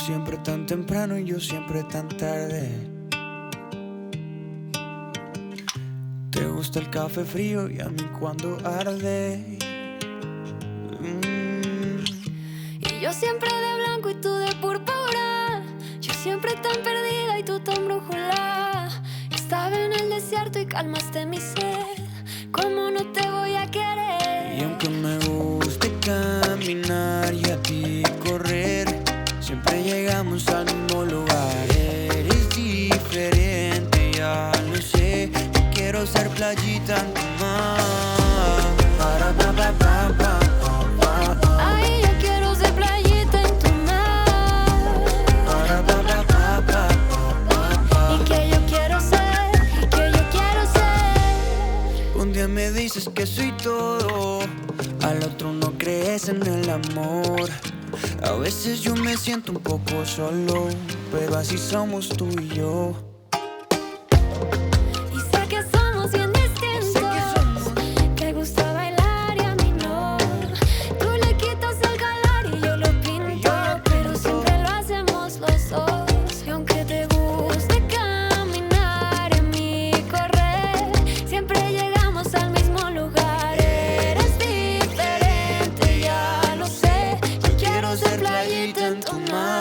siempre tan temprano y yo siempre tan tarde. Te gusta el café frío y a mí cuando arde. Y yo siempre de blanco y tú de púrpura. Yo siempre tan perdida y tú tan brújula. Estaba en el desierto y calmaste mi sed. ¿Cómo no te voy a querer? Y aunque me guste caminar y a ti correr, siempre llegamos al mismo lugar. Eres diferente, ya lo sé. Yo quiero ser playita en tu mar. Para pa pa pa pa pa pa. Ay, yo quiero ser playita en tu mar. Para pa pa pa pa pa pa. Y que yo quiero ser, y que yo quiero ser. Un día me dices que soy todo, al otro no crees en el amor. A veces yo me siento un poco solo, pero así somos tú y yo. Y sé que somos bien distintos. Te gusta bailar y a mí no. Tú le quitas el color y yo lo pinto, pero siempre lo hacemos los dos. Y aunque te guste caminar y a mí correr, siempre llegamos al mismo lugar. Eres diferente, ya lo sé. Yo quiero ser playita en tu mar.